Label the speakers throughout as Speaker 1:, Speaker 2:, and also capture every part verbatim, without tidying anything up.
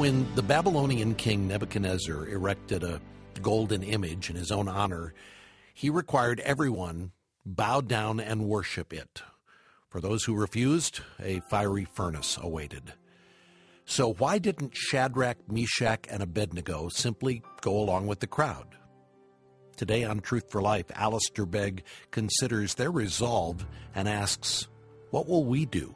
Speaker 1: when the Babylonian king Nebuchadnezzar erected a golden image in his own honor, he required everyone bow down and worship it. For those who refused, a fiery furnace awaited. So why didn't Shadrach, Meshach, and Abednego simply go along with the crowd? Today on Truth for Life, Alistair Begg considers their resolve and asks, what will we do?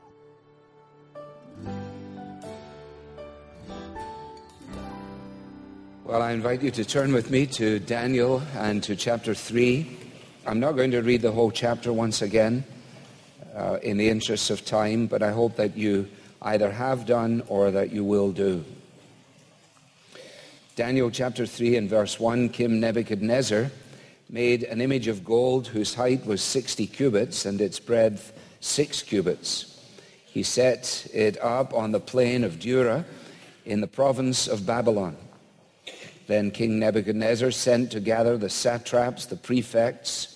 Speaker 2: Well, I invite you to turn with me to Daniel and to chapter three. I'm not going to read the whole chapter once again uh, in the interest of time, but I hope that you either have done or that you will do. Daniel chapter three and verse one, King Nebuchadnezzar made an image of gold whose height was sixty cubits and its breadth six cubits. He set it up on the plain of Dura in the province of Babylon. Then King Nebuchadnezzar sent to gather the satraps, the prefects,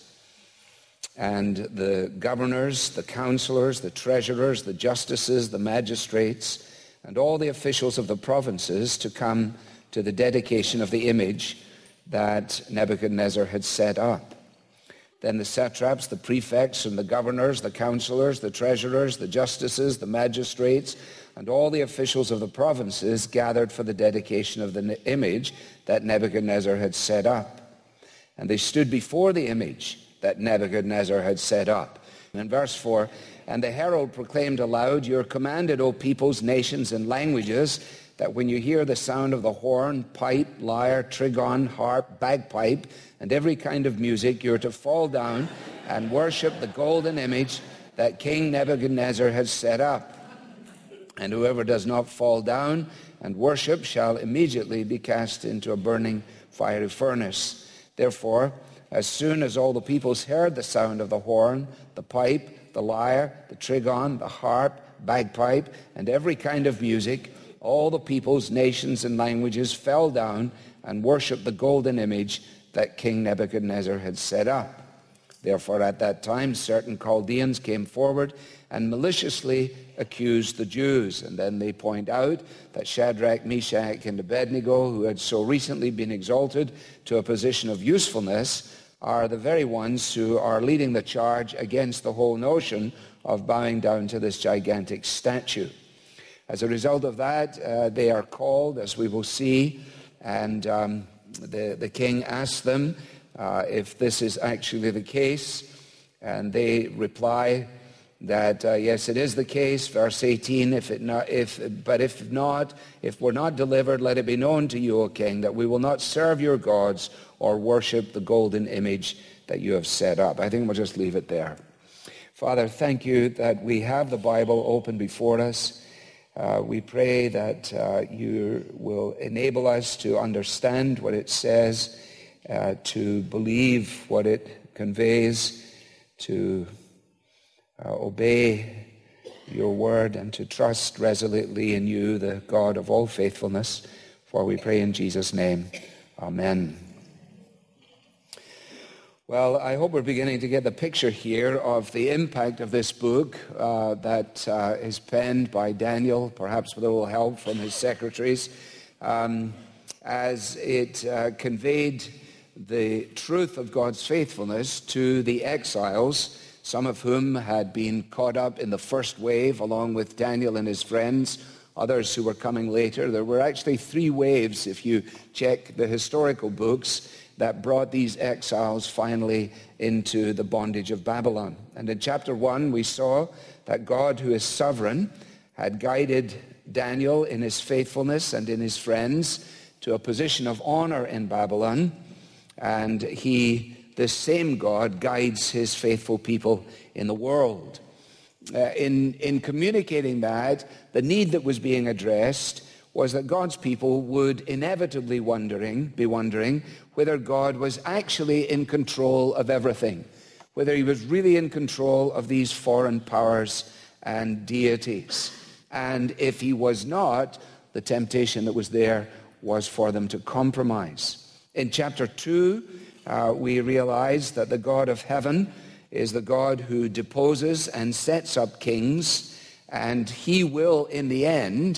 Speaker 2: and the governors, the counselors, the treasurers, the justices, the magistrates, and all the officials of the provinces to come to the dedication of the image that Nebuchadnezzar had set up. Then the satraps, the prefects, and the governors, the counselors, the treasurers, the justices, the magistrates, and all the officials of the provinces gathered for the dedication of the image that Nebuchadnezzar had set up. And they stood before the image that Nebuchadnezzar had set up. And in verse four, and the herald proclaimed aloud, "You are commanded, O peoples, nations, and languages, that when you hear the sound of the horn, pipe, lyre, trigon, harp, bagpipe, and every kind of music, you are to fall down and worship the golden image that King Nebuchadnezzar has set up. And whoever does not fall down and worship shall immediately be cast into a burning fiery furnace. Therefore, as soon as all the peoples heard the sound of the horn, the pipe, the lyre, the trigon, the harp, bagpipe, and every kind of music, all the peoples, nations, and languages fell down and worshipped the golden image that King Nebuchadnezzar had set up. Therefore, at that time, certain Chaldeans came forward and maliciously accused the Jews. And then they point out that Shadrach, Meshach, and Abednego, who had so recently been exalted to a position of usefulness, are the very ones who are leading the charge against the whole notion of bowing down to this gigantic statue. As a result of that, uh, they are called, as we will see, and um, the, the king asked them uh, if this is actually the case, and they reply that uh, yes, it is the case. Verse eighteen, if it not, if but if not, if we're not delivered, let it be known to you, O king, that we will not serve your gods or worship the golden image that you have set up. I think we'll just leave it there. Father, thank you that we have the Bible open before us. Uh, we pray that uh, you will enable us to understand what it says, uh, to believe what it conveys, to uh, obey your word, and to trust resolutely in you, the God of all faithfulness. For we pray in Jesus' name. Amen. Well, I hope we're beginning to get the picture here of the impact of this book uh, that uh, is penned by Daniel, perhaps with a little help from his secretaries, um, as it uh, conveyed the truth of God's faithfulness to the exiles, some of whom had been caught up in the first wave along with Daniel and his friends, others who were coming later. There were actually three waves, if you check the historical books, that brought these exiles finally into the bondage of Babylon. And in chapter one, we saw that God, who is sovereign, had guided Daniel in his faithfulness and in his friends to a position of honor in Babylon. And he, this same God, guides his faithful people in the world. Uh, in, in communicating that, the need that was being addressed was that God's people would inevitably wondering, be wondering whether God was actually in control of everything, whether he was really in control of these foreign powers and deities. And if he was not, the temptation that was there was for them to compromise. In chapter two, uh, we realize that the God of heaven is the God who deposes and sets up kings, and he will, in the end,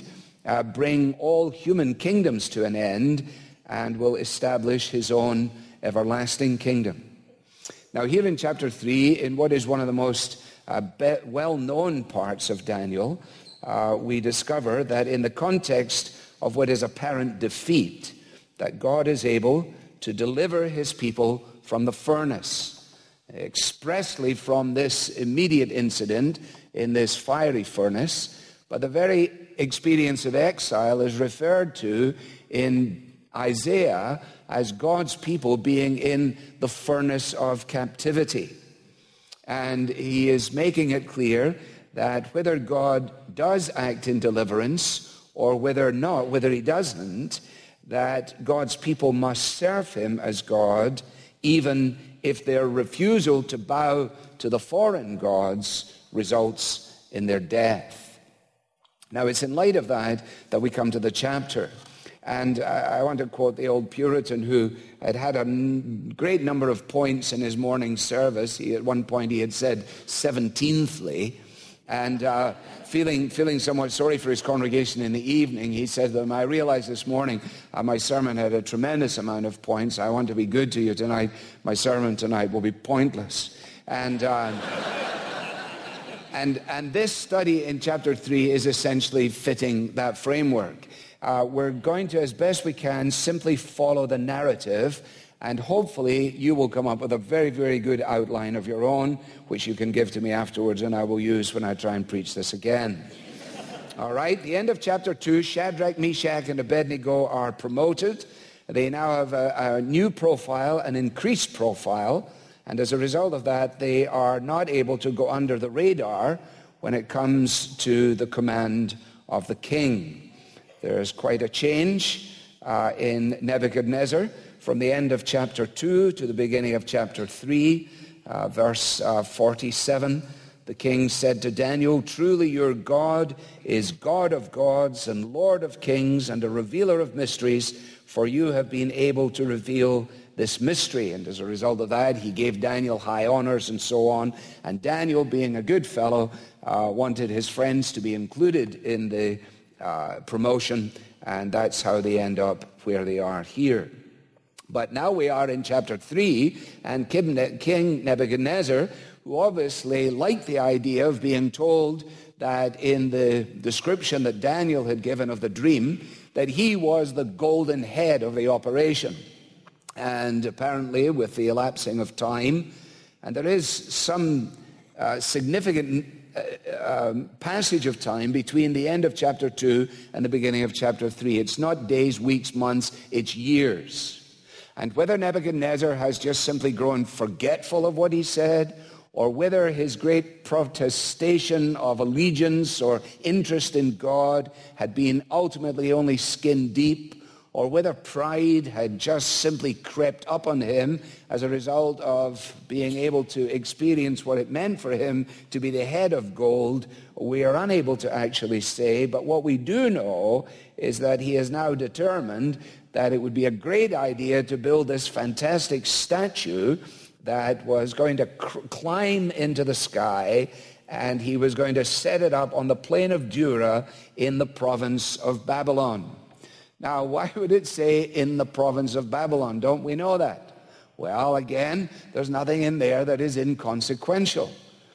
Speaker 2: uh, bring all human kingdoms to an end and will establish his own everlasting kingdom. Now here in chapter three, in what is one of the most uh, be- well-known parts of Daniel, uh, we discover that in the context of what is apparent defeat, that God is able to deliver his people from the furnace, expressly from this immediate incident in this fiery furnace. But the very experience of exile is referred to in Isaiah as God's people being in the furnace of captivity. And he is making it clear that whether God does act in deliverance or whether not, whether he doesn't, that God's people must serve him as God, even if their refusal to bow to the foreign gods results in their death. Now, it's in light of that that we come to the chapter. And I want to quote the old Puritan who had had a great number of points in his morning service. He, at one point he had said seventeenthly. And uh, feeling feeling somewhat sorry for his congregation in the evening, he said to them, I realized this morning uh, my sermon had a tremendous amount of points. I want to be good to you tonight. My sermon tonight will be pointless. And... Uh, And, and this study in chapter three is essentially fitting that framework. Uh, we're going to, as best we can, simply follow the narrative, and hopefully you will come up with a very, very good outline of your own, which you can give to me afterwards, and I will use when I try and preach this again. All right, the end of chapter two, Shadrach, Meshach, and Abednego are promoted. They now have a, a new profile, an increased profile. And as a result of that, they are not able to go under the radar when it comes to the command of the king. There's quite a change uh, in Nebuchadnezzar from the end of chapter two to the beginning of chapter three, uh, verse uh, forty-seven. The king said to Daniel, truly your God is God of gods and Lord of kings and a revealer of mysteries, for you have been able to reveal this mystery. And as a result of that, he gave Daniel high honors and so on. And Daniel, being a good fellow, uh, wanted his friends to be included in the uh, promotion, and that's how they end up where they are here. But now we are in chapter three, and King Nebuchadnezzar, who obviously liked the idea of being told that in the description that Daniel had given of the dream, that he was the golden head of the operation. And apparently, with the elapsing of time, and there is some uh, significant uh, um, passage of time between the end of chapter two and the beginning of chapter three. It's not days, weeks, months, it's years. And whether Nebuchadnezzar has just simply grown forgetful of what he said, or whether his great protestation of allegiance or interest in God had been ultimately only skin deep, or whether pride had just simply crept up on him as a result of being able to experience what it meant for him to be the head of gold, we are unable to actually say. But what we do know is that he has now determined that it would be a great idea to build this fantastic statue that was going to cr- climb into the sky, and he was going to set it up on the plain of Dura in the province of Babylon. Now, why would it say in the province of Babylon? Don't we know that? Well, again, there's nothing in there that is inconsequential.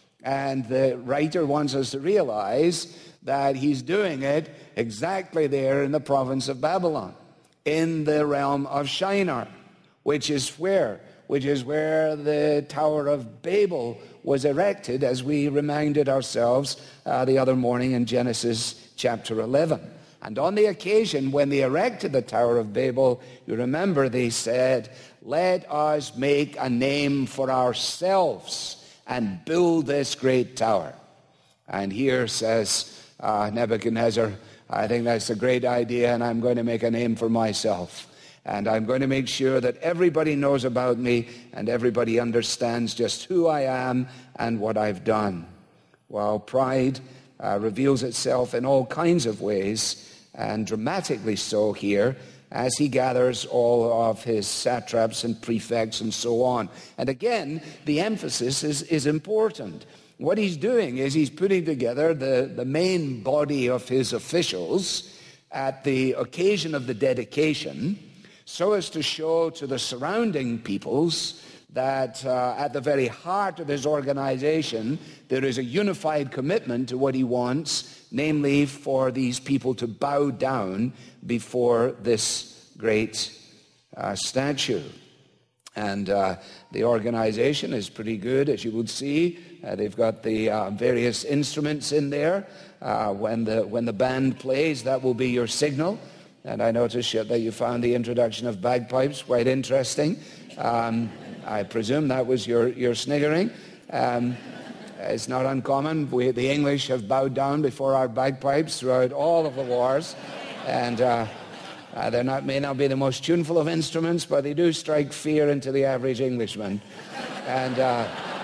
Speaker 2: And the writer wants us to realize that he's doing it exactly there in the province of Babylon, in the realm of Shinar, which is where? Which is where the Tower of Babel was erected, as we reminded ourselves uh, the other morning in Genesis chapter eleven. And on the occasion when they erected the Tower of Babel, you remember they said, let us make a name for ourselves and build this great tower. And here says uh, Nebuchadnezzar, I think that's a great idea, and I'm going to make a name for myself. And I'm going to make sure that everybody knows about me and everybody understands just who I am and what I've done. Well, pride uh, reveals itself in all kinds of ways, and dramatically so here, as he gathers all of his satraps and prefects and so on. And again, the emphasis is, is important. What he's doing is he's putting together the, the main body of his officials at the occasion of the dedication, so as to show to the surrounding peoples that uh, at the very heart of his organization there is a unified commitment to what he wants, namely for these people to bow down before this great uh, statue. And uh, the organization is pretty good, as you would see. Uh, they've got the uh, various instruments in there. Uh, when the when the band plays, that will be your signal. And I noticed that you found the introduction of bagpipes quite interesting. Um, I presume that was your, your sniggering. Um, it's not uncommon. We, the English have bowed down before our bagpipes throughout all of the wars. And uh, uh, they not, may not be the most tuneful of instruments, but they do strike fear into the average Englishman. And, uh,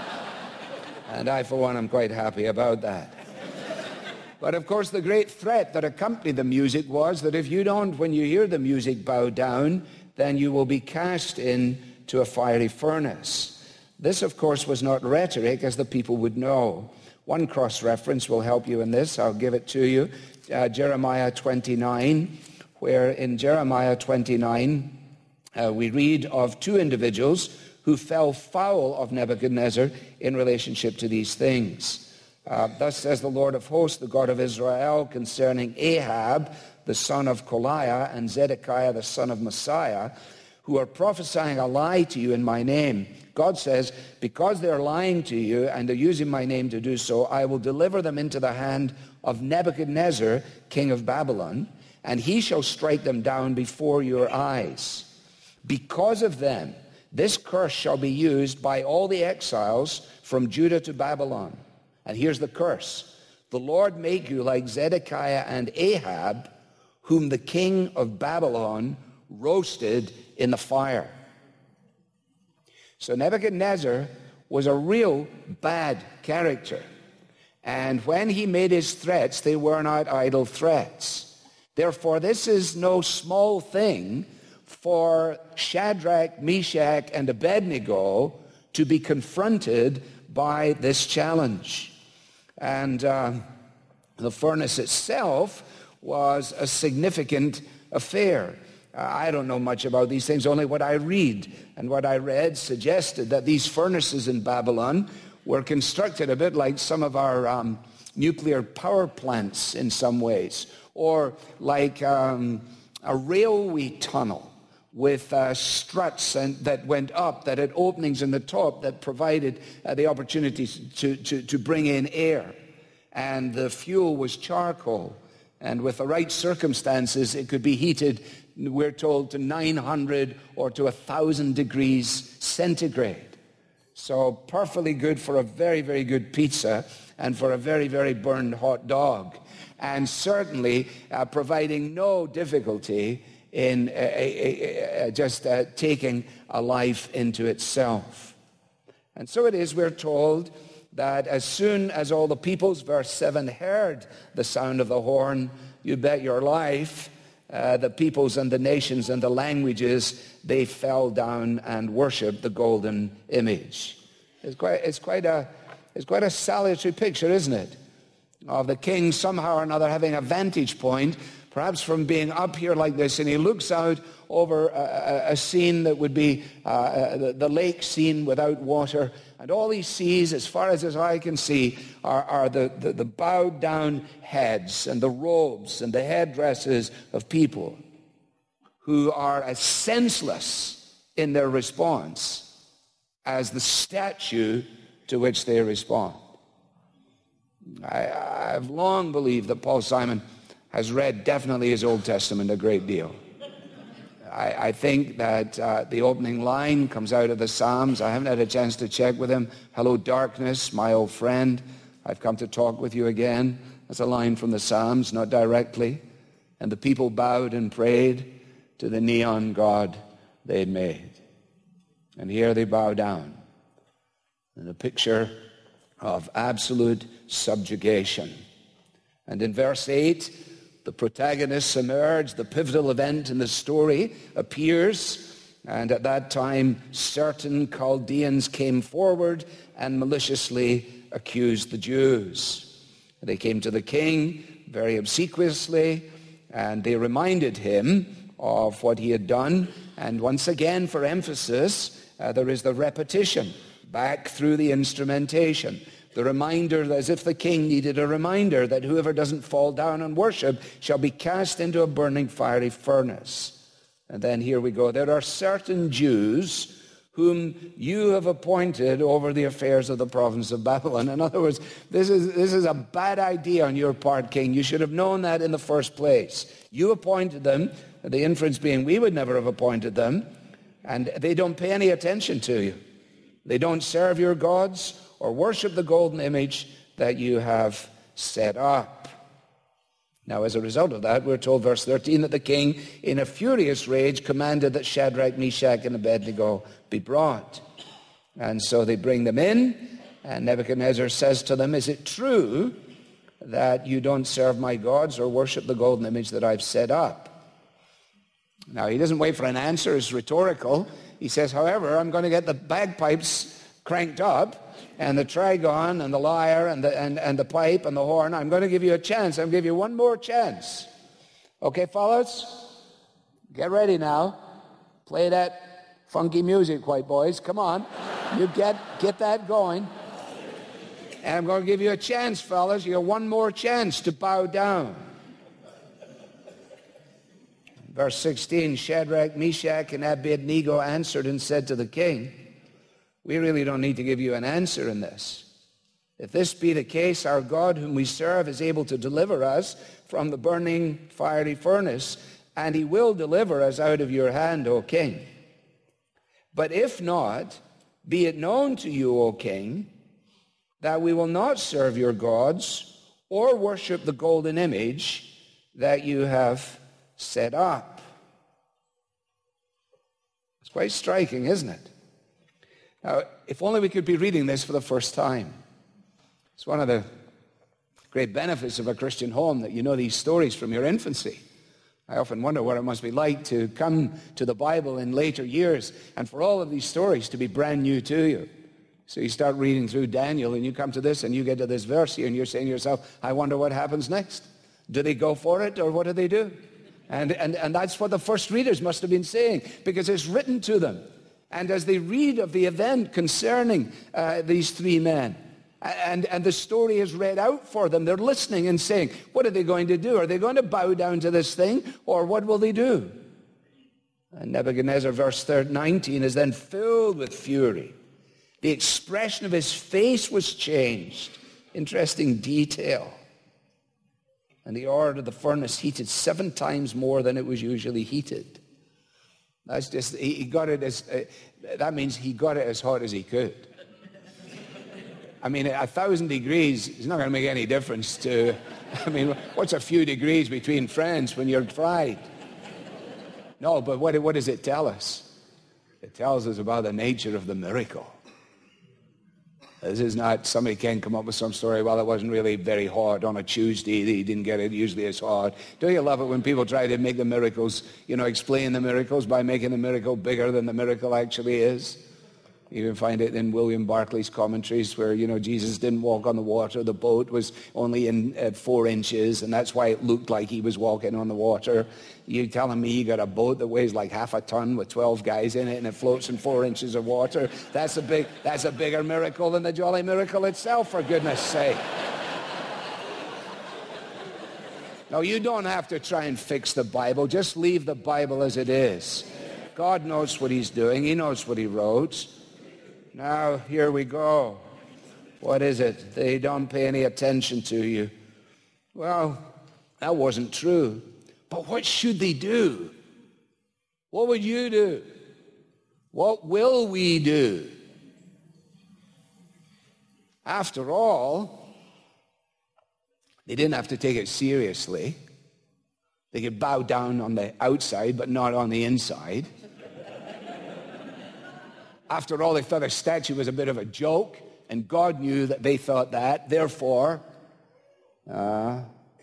Speaker 2: and I, for one, am quite happy about that. But of course, the great threat that accompanied the music was that if you don't, when you hear the music, bow down, then you will be cast into a fiery furnace. This, of course, was not rhetoric, as the people would know. One cross-reference will help you in this. I'll give it to you. Uh, Jeremiah twenty-nine, where in Jeremiah twenty-nine, uh, we read of two individuals who fell foul of Nebuchadnezzar in relationship to these things. Uh, Thus says the Lord of hosts, the God of Israel, concerning Ahab, the son of Koliah, and Zedekiah, the son of Messiah, who are prophesying a lie to you in my name. God says, because they're lying to you and they're using my name to do so, I will deliver them into the hand of Nebuchadnezzar, king of Babylon, and he shall strike them down before your eyes. Because of them, this curse shall be used by all the exiles from Judah to Babylon. And here's the curse. The Lord make you like Zedekiah and Ahab, whom the king of Babylon roasted in the fire. So Nebuchadnezzar was a real bad character. And when he made his threats, they were not idle threats. Therefore, this is no small thing for Shadrach, Meshach, and Abednego to be confronted by this challenge. And uh, the furnace itself was a significant affair. Uh, I don't know much about these things, only what I read. And what I read suggested that these furnaces in Babylon were constructed a bit like some of our um, nuclear power plants in some ways, or like um, a railway tunnel with uh, struts and, that went up, that had openings in the top that provided uh, the opportunity to, to, to bring in air. And the fuel was charcoal. And with the right circumstances, it could be heated, we're told, to nine hundred or to one thousand degrees centigrade. So perfectly good for a very, very good pizza and for a very, very burned hot dog. And certainly uh, providing no difficulty in uh, uh, uh, just uh, taking a life into itself. And so it is, we're told, that as soon as all the peoples, verse seven, heard the sound of the horn, you bet your life, uh, the peoples and the nations and the languages, they fell down and worshiped the golden image. It's quite, it's quite a, it's quite a salutary picture, isn't it? Of the king somehow or another having a vantage point, perhaps from being up here like this, and he looks out over a, a scene that would be uh, the, the lake scene without water, and all he sees, as far as his eye can see, are, are the, the, the bowed down heads and the robes and the headdresses of people who are as senseless in their response as the statue to which they respond. I, I've long believed that Paul Simon has read definitely his Old Testament a great deal. I, I think that uh, the opening line comes out of the Psalms. I haven't had a chance to check with him. Hello, darkness, my old friend. I've come to talk with you again. That's a line from the Psalms, not directly. And the people bowed and prayed to the neon god they had made. And here they bow down in a picture of absolute subjugation. And in verse eight, the protagonists emerge, the pivotal event in the story appears, and at that time certain Chaldeans came forward and maliciously accused the Jews. They came to the king very obsequiously, And they reminded him of what he had done. And once again, for emphasis, uh, there is the repetition back through the instrumentation. The reminder, as if the king needed a reminder, that whoever doesn't fall down and worship shall be cast into a burning fiery furnace. And then here we go. There are certain Jews whom you have appointed over the affairs of the province of Babylon. In other words, this is, this is a bad idea on your part, king. You should have known that in the first place. You appointed them, the inference being we would never have appointed them, and they don't pay any attention to you. They don't serve your gods or worship the golden image that you have set up. Now, as a result of that, we're told, verse thirteen, that the king, in a furious rage, commanded that Shadrach, Meshach, and Abednego be brought. And so they bring them in, and Nebuchadnezzar says to them, is it true that you don't serve my gods or worship the golden image that I've set up? Now, he doesn't wait for an answer. It's rhetorical. He says, however, I'm going to get the bagpipes cranked up, and the trigon and the lyre and the, and, and the pipe and the horn. I'm going to give you a chance. I'm going to give you one more chance. Okay, fellas? Get ready now. Play that funky music, white boys. Come on. You get, get that going. And I'm going to give you a chance, fellas. You have one more chance to bow down. Verse sixteen, Shadrach, Meshach, and Abednego answered and said to the king, we really don't need to give you an answer in this. If this be the case, our God whom we serve is able to deliver us from the burning fiery furnace, and he will deliver us out of your hand, O king. But if not, be it known to you, O king, that we will not serve your gods or worship the golden image that you have set up. It's quite striking, isn't it? Now, if only we could be reading this for the first time. It's one of the great benefits of a Christian home that you know these stories from your infancy. I often wonder what it must be like to come to the Bible in later years and for all of these stories to be brand new to you. So you start reading through Daniel and you come to this and you get to this verse here and you're saying to yourself, I wonder what happens next. Do they go for it or what do they do? And, and, and that's what the first readers must have been saying, because it's written to them. And as they read of the event concerning uh, these three men, and, and the story is read out for them, they're listening and saying, what are they going to do? Are they going to bow down to this thing, or what will they do? And Nebuchadnezzar, verse nineteen, is then filled with fury. The expression of his face was changed. Interesting detail. And he ordered the furnace heated seven times more than it was usually heated. That's just, he got it as, uh, that means he got it as hot as he could. I mean, a thousand degrees is not going to make any difference to, I mean, what's a few degrees between friends when you're fried? No, but what, what does it tell us? It tells us about the nature of the miracle. This is not, somebody can come up with some story, well, it wasn't really very hot on a Tuesday, he didn't get it usually as hot. Don't you love it when people try to make the miracles, you know, explain the miracles by making the miracle bigger than the miracle actually is? You can find it in William Barclay's commentaries where, you know, Jesus didn't walk on the water. The boat was only in uh, four inches, and that's why it looked like he was walking on the water. You're telling me you got a boat that weighs like half a ton with twelve guys in it, and it floats in four inches of water? That's a big, that's a bigger miracle than the jolly miracle itself, for goodness sake. No, you don't have to try and fix the Bible. Just leave the Bible as it is. God knows what he's doing. He knows what he wrote. Now, here we go. What is it? They don't pay any attention to you. Well, that wasn't true. But what should they do? What would you do? What will we do? After all, they didn't have to take it seriously. They could bow down on the outside, but not on the inside. After all, they thought a statue was a bit of a joke, and God knew that they thought that. Therefore, uh,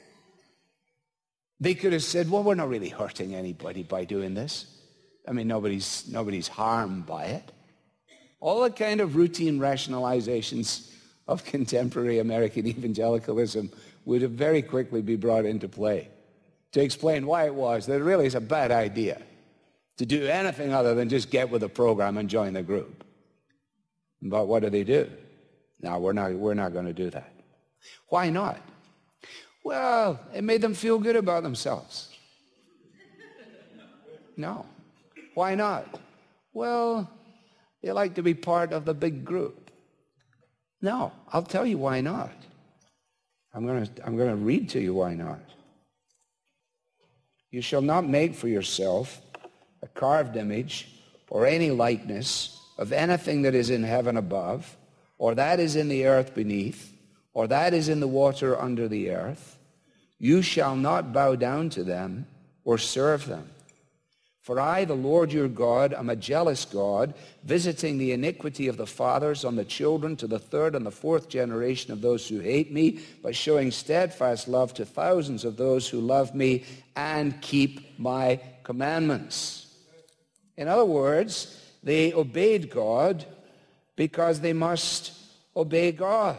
Speaker 2: they could have said, well, we're not really hurting anybody by doing this. I mean, nobody's, nobody's harmed by it. All the kind of routine rationalizations of contemporary American evangelicalism would have very quickly be brought into play. to explain why it was that it really is a bad idea to do anything other than just get with the program and join the group. But what do they do? No, we're not, we're not going to do that. Why not? Well, it made them feel good about themselves. No. Why not? Well, they like to be part of the big group. No, I'll tell you why not. I'm going to, I'm going to read to you why not. You shall not make for yourself a carved image or any likeness of anything that is in heaven above, or that is in the earth beneath, or that is in the water under the earth. You shall not bow down to them or serve them. For I, the Lord your God, am a jealous God, visiting the iniquity of the fathers on the children to the third and the fourth generation of those who hate me, but showing steadfast love to thousands of those who love me and keep my commandments. In other words, they obeyed God because they must obey God.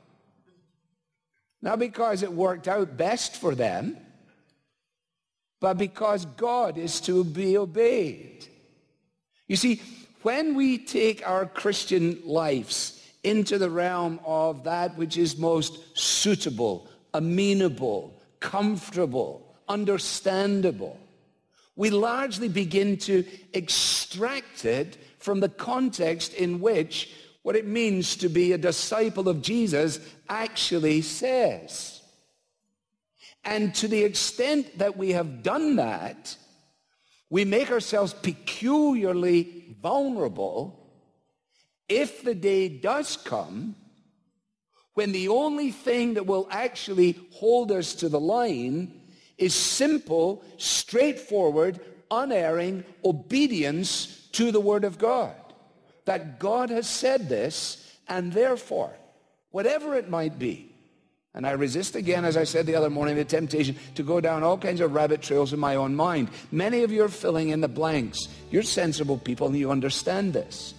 Speaker 2: Not because it worked out best for them, but because God is to be obeyed. You see, when we take our Christian lives into the realm of that which is most suitable, amenable, comfortable, understandable, we largely begin to extract it from the context in which what it means to be a disciple of Jesus actually says. And to the extent that we have done that, we make ourselves peculiarly vulnerable if the day does come when the only thing that will actually hold us to the line is simple, straightforward, unerring obedience to the Word of God. That God has said this, and therefore, whatever it might be, and I resist again, as I said the other morning, the temptation to go down all kinds of rabbit trails in my own mind. Many of you are filling in the blanks. You're sensible people and you understand this.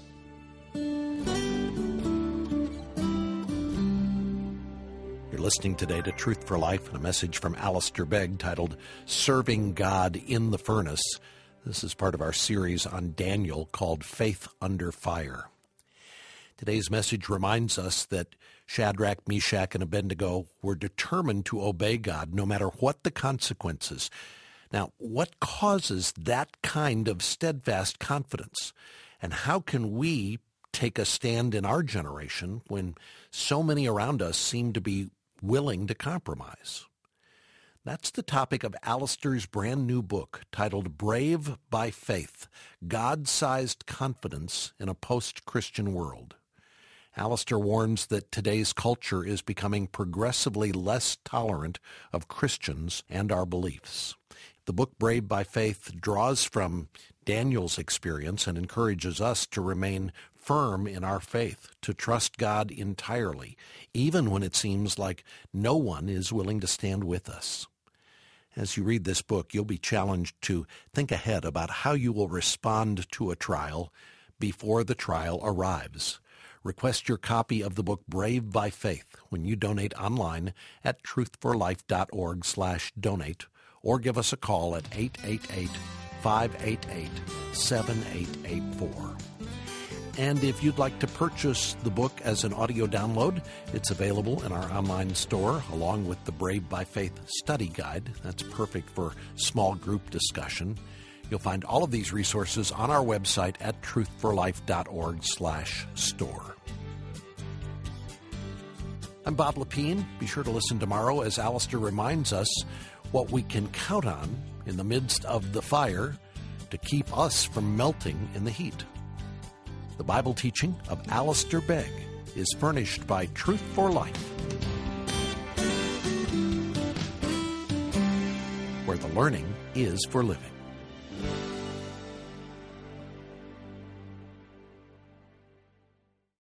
Speaker 1: You're listening today to Truth for Life and a message from Alistair Begg titled Serving God in the Furnace. This is part of our series on Daniel called Faith Under Fire. Today's message reminds us that Shadrach, Meshach, and Abednego were determined to obey God no matter what the consequences. Now, what causes that kind of steadfast confidence? And how can we take a stand in our generation when so many around us seem to be willing to compromise? That's the topic of Alistair's brand new book titled Brave by Faith, God-Sized Confidence in a Post-Christian World. Alistair warns that today's culture is becoming progressively less tolerant of Christians and our beliefs. The book Brave by Faith draws from Daniel's experience and encourages us to remain firm in our faith, to trust God entirely, even when it seems like no one is willing to stand with us. As you read this book, you'll be challenged to think ahead about how you will respond to a trial before the trial arrives. Request your copy of the book Brave by Faith when you donate online at truthforlife.org slash donate or give us a call at eight eight eight, five eight eight, seven eight eight four. And if you'd like to purchase the book as an audio download, it's available in our online store along with the Brave by Faith study guide. That's perfect for small group discussion. You'll find all of these resources on our website at truthforlife.org slash store. I'm Bob Lepine. Be sure to listen tomorrow as Alistair reminds us what we can count on in the midst of the fire to keep us from melting in the heat. The Bible teaching of Alistair Begg is furnished by Truth for Life, where the learning is for living.